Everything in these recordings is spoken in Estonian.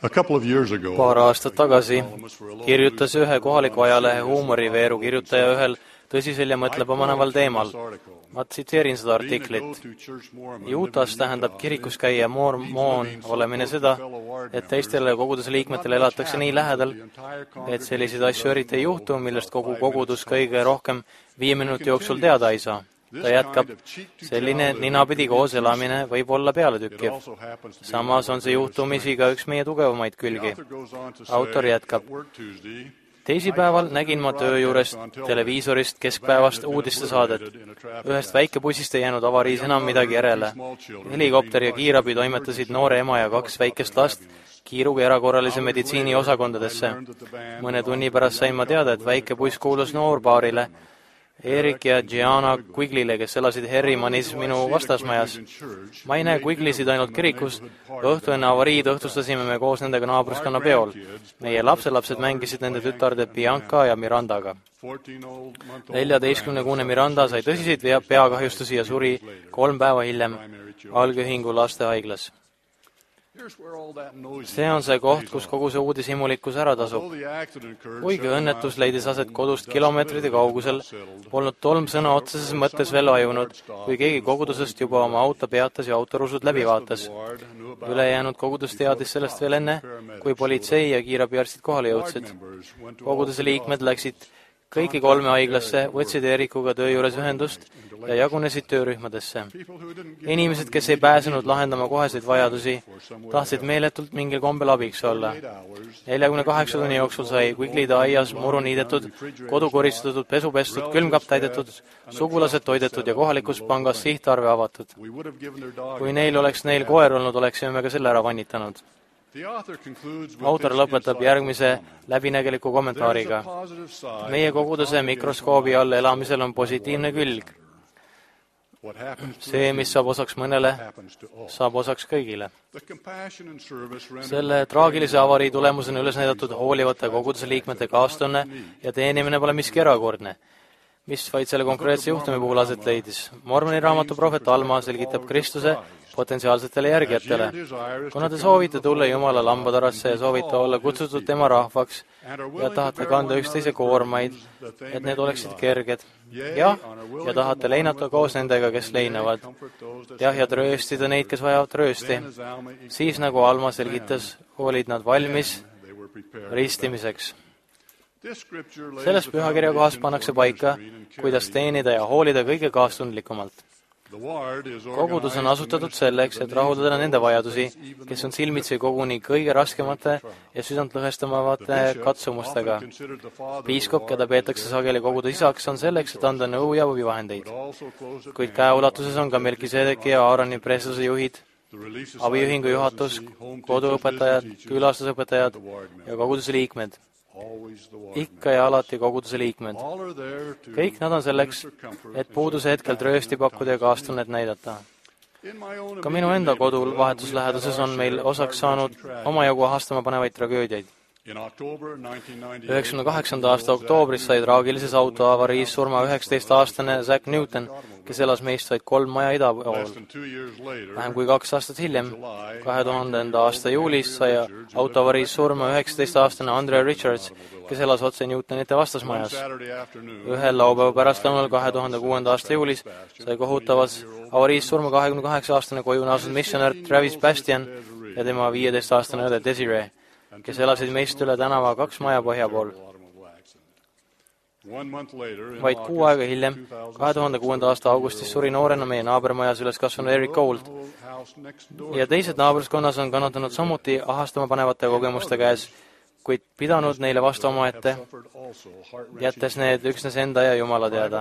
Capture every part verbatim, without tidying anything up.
Paar aastat tagasi kirjutas ühe kohaliku ajalehe huumoriveeru kirjutaja ühel tõsisel ja mõtlemapaneval teemal. Ma tsiteerin seda artiklit. Utah's tähendab kirikus käia mormoon olemine seda, et teistele koguduse liikmetele elatakse nii lähedal, et selliseid asju eriti ei juhtu, millest kogu kogudus kõige rohkem viie minuti jooksul teada ei saa. Ta jätkab, selline ninapidi koos elamine võib olla pealetükkiv. Samas on see juhtumisi ka üks meie tugevamaid külgi. Autor jätkab. Teisipäeval nägin ma töö juures televiisorist keskpäevast uudistesaadet. Ühest väikebussist ei jäänud avariis enam midagi järele. Helikopter ja kiirabi toimetasid noore ema ja kaks väikest last kiiruga erakorralise meditsiini osakondadesse. Mõne tunni pärast sain ma teada, et väike buss kuulus noorpaarile, Erik ja Gianna Quiglile, kes elasid Herrimanis minu vastasmajas. Ma ei näe Quiglisid ainult kirikus. Õhtu enne avariid õhtustasime me koos nendega naabruskonna peol. Meie lapselapsed mängisid nende tütarde Bianca ja Mirandaga. neljateistkümnekuune Miranda sai tõsiseid peakahjustusi ja suri kolm päeva hiljem algühingu lastehaiglas. See on see koht, kus kogu see uudishimulikkus ära tasub. Kuigi õnnetus leidis aset kodust kilomeetrite kaugusel, polnud tolm sõna otseses mõttes veel ajunud, kui keegi kogudusest juba oma auto peatas ja autorusud läbi vaatas. Ülejäänud kogudus teadis sellest veel enne, kui politsei ja kiirabiarstid kohale jõudsid. Koguduse liikmed läksid kõiki kolme haiglasse, võtsid Erikuga töö juures ühendust ja jagunesid töörühmadesse. Inimesed, kes ei pääsenud lahendama koheseid vajadusi, tahtsid meeletult mingil kombel abiks olla. neljakümne kaheksa tunni jooksul sai Quiglide aias muru niidetud, kodu koristatud, pesu pestud, külmkapp täidetud, sugulased toidetud ja kohalikus pangas sihtarve avatud. Kui neil oleks neil koer olnud, oleksime me ka selle ära vannitanud. Autor lõpetab järgmise läbinägeliku kommentaariga. Meie koguduse mikroskoobi all elamisel on positiivne külg. See, mis saab osaks mõnele, saab osaks kõigile. Selle traagilise avarii tulemusena üles näidatud hoolivate koguduse liikmete kaastunne ja teenimine pole miski erakordne, mis vaid selle konkreetse juhtumi puhul aset leidis. Mormoni raamatu prohvet Alma selgitab Kristuse potentsiaalsetele järgijatele. Kuna te soovite tulla Jumala lambadarasse ja soovite olla kutsutud tema rahvaks ja tahate kanda üksteise koormaid, et need oleksid kerged. Jah, ja tahate leinata koos nendega, kes leinavad. Jah, ja trööstida neid, kes vajavad tröösti. Siis, nagu Alma selgitas, olid nad valmis ristimiseks. Selles pühakirja kohas pannakse paika, kuidas teenida ja hoolida kõige kaastundlikumalt. Kogudus on asutatud selleks, et rahuldada nende vajadusi, kes on silmitsi koguni kõige raskemate ja südantlõhestamavate katsumustega. Piiskop, keda peetakse sageli koguduse isaks, on selleks, et anda nõu ja abivahendeid. Kuid käeulatuses on ka Melkisedeki ja Aaroni preesluse juhid, abiühingu juhatus, koduõpetajad, külastusõpetajad ja koguduse liikmed. Ikka ja alati koguduse liikmed. Kõik nad on selleks, et puuduse hetkel tröösti pakkuda ja kaastunnet näidata. Ka minu enda kodul vahetusläheduses on meil osaks saanud omajagu ahastama panevaid tragöödiaid. üheksakümne kaheksanda aasta oktoobris sai traagilises autoavariis surma üheksateist-aastane Zach Newton, kes elas meist vaid kolm maja ida pool. Vähem kui kaks aastat hiljem, kahe tuhandenda aasta juulis sai autoavariis surma üheksateist-aastane Andre Richards, kes elas otse Newtonite vastasmajas. Ühel laupäeva pärastlõunal kahe tuhande kuuenda aasta juulis sai kohutavas avariis surma kahekümne kaheksa-aastane koju naasnud missionär Travis Bastian ja tema viieteist-aastane õde Desiree, kes elasid meist üle tänava kaks maja põhja pool. Vaid kuu aega hiljem, kahe tuhande kuuenda aasta augustis suri noorena meie naabermajas üles kasvanud Eric Gold ja teised naabruskonnas on kannatanud samuti ahastama panevate kogemuste käes, kuid pidanud neile vastu omaette, jättes need üksnes enda ja Jumala teada.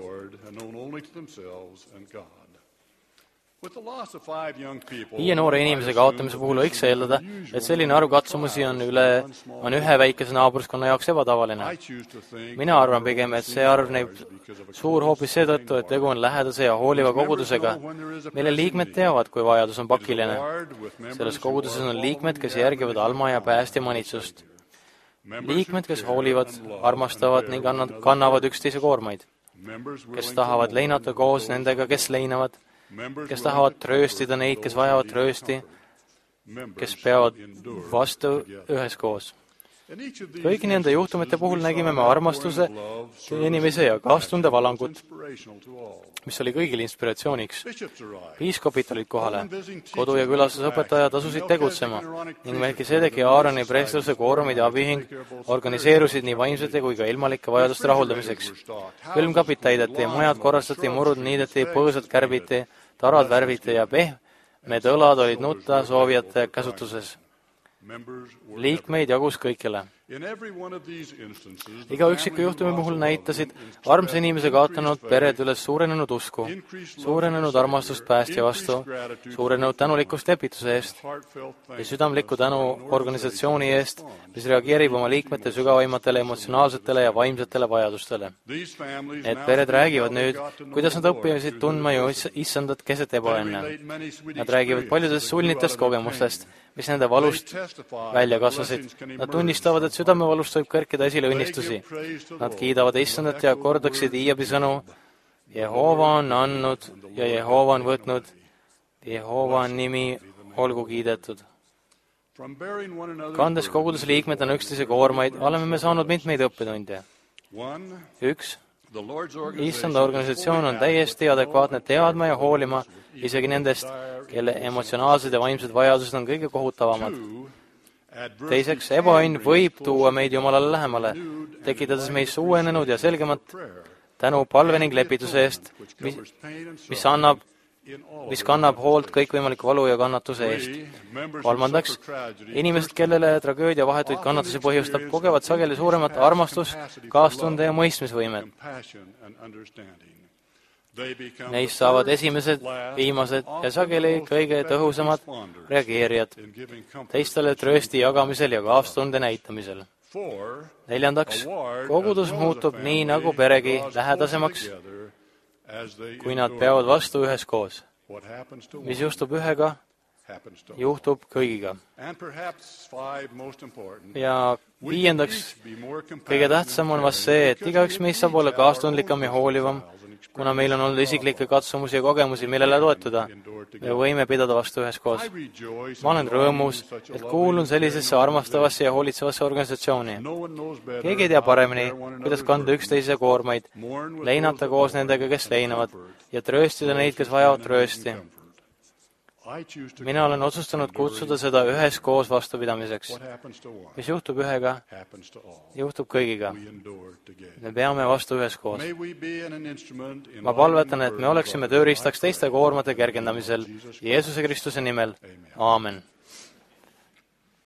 Viie noore inimese kaotamise puhul võiks eeldada, et selline arv katsumusi on, üle, on ühe väikese naabruskonna jaoks ebatavaline. Mina arvan pigem, et see arv näib suur hoopis seetõttu, et tegu on lähedase ja hooliva kogudusega, mille liikmed teavad, kui vajadus on pakiline. Selles koguduses on liikmed, kes järgivad Alma ja päästja manitsust. Liikmed, kes hoolivad, armastavad ning kannavad üksteise koormaid, kes tahavad leinata koos nendega, kes leinavad, kes tahavad trööstida neid, kes vajavad tröösti, kes peavad vastu üheskoos. Kõigi nende juhtumite puhul nägime me armastuse, teenimise ja kaastunde valangut, mis oli kõigil inspiratsiooniks. Piiskopid olid kohale, kodu- ja külastusõpetajad asusid tegutsema ning Melkisedeki ja Aaroni preesluse koorumid ja abiühing organiseerusid nii vaimsete kui ka ilmalike vajaduste rahuldamiseks. Külmkapid täideti, majad korrastati, murud niideti, põõsad kärbiti, tarad värviti ja pehmed õlad olid nutta soovijate käsutuses. Liikmeid jagus kõikjale. Iga üksiku juhtumi puhul näitasid armsa inimese kaotanud pered üles suurenenud usku, suurenenud armastust päästja vastu, suurenenud tänulikkust lepituse eest ja südamlikku tänu organisatsiooni eest, mis reageerib oma liikmete sügavaimatele emotsionaalsetele ja vaimsetele vajadustele. Need pered räägivad nüüd, kuidas nad õppisid tundma ju issandat keset ebaõnne. Nad räägivad paljudest sulnitest kogemustest, mis nende valust välja kasvasid. Nad tunnistavad, et südamevalust võib kõrkida esile õnnistusi. Nad kiidavad issandat ja kordaksid Iiabi sõnu. Jehova on andnud ja Jehova on võtnud. Jehova nimi olgu kiidetud. Kandes koguduse liikmetena üksteise koormaid, oleme me saanud mitmeid õppetunde. Üks. Issanda organisatsioon on täiesti adekvaatne teadma ja hoolima isegi nendest, kelle emotsionaalsed ja vaimsed vajadused on kõige kohutavamad. Teiseks, ebaõnn võib tuua meid Jumalale lähemale, tekitades meis uuenenud ja selgemat tänu palve ning lepituse eest, mis, mis annab, mis kannab hoolt kõikvõimaliku valu ja kannatuse eest. Kolmandaks, inimesed, kellele tragöödia vahetuid kannatusi põhjustab, kogevad sageli suuremat armastus, kaastunde ja mõistmisvõimet. Neist saavad esimesed, viimased ja sageli kõige tõhusamad reageerijad teistele tröösti jagamisel ja kaastunde näitamisel. Neljandaks, kogudus muutub nii nagu peregi lähedasemaks, kui nad peavad vastu üheskoos. Mis juhtub ühega, juhtub kõigiga. Ja viiendaks, kõige tähtsam on vast see, et igaüks meist saab olla kaastundlikam ja hoolivam, kuna meil on olnud isiklikke katsumusi ja kogemusi, millele toetuda. Me võime pidada vastu üheskoos. Ma olen rõõmus, et kuulun sellisesse armastavasse ja hoolitsevasse organisatsiooni. Keegi ei tea paremini, kuidas kanda üksteise koormaid, leinata koos nendega, kes leinavad, ja trööstida neid, kes vajavad tröösti. Mina olen otsustanud kutsuda seda üheskoos vastupidamiseks. Mis juhtub ühega, juhtub kõigiga. Me peame vastu üheskoos. Ma palvetan, et me oleksime tööriistaks teiste koormate kergendamisel Jeesuse Kristuse nimel. Aamen.